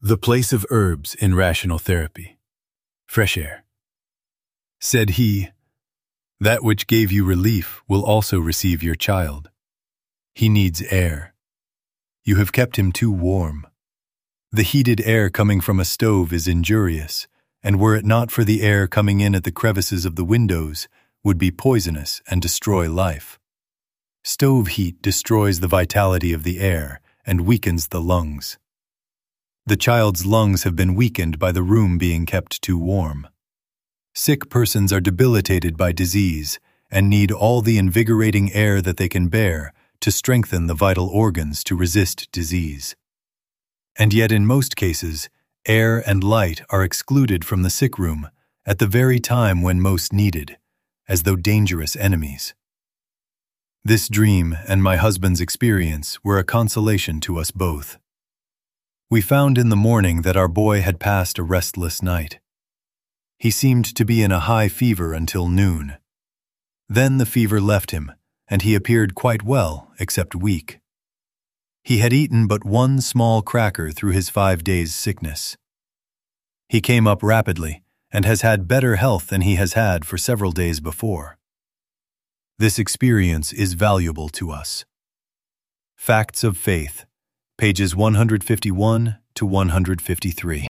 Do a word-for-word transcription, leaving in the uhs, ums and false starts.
The place of herbs in rational therapy. Fresh air. Said he, that which gave you relief will also receive your child. He needs air. You have kept him too warm. The heated air coming from a stove is injurious, and were it not for the air coming in at the crevices of the windows, would be poisonous and destroy life. Stove heat destroys the vitality of the air and weakens the lungs. The child's lungs have been weakened by the room being kept too warm. Sick persons are debilitated by disease and need all the invigorating air that they can bear to strengthen the vital organs to resist disease. And yet in most cases, air and light are excluded from the sick room at the very time when most needed, as though dangerous enemies. This dream and my husband's experience were a consolation to us both. We found in the morning that our boy had passed a restless night. He seemed to be in a high fever until noon. Then the fever left him, and he appeared quite well, except weak. He had eaten but one small cracker through his five days' sickness. He came up rapidly, and has had better health than he has had for several days before. This experience is valuable to us. Facts of Faith, pages one hundred fifty-one to one hundred fifty-three.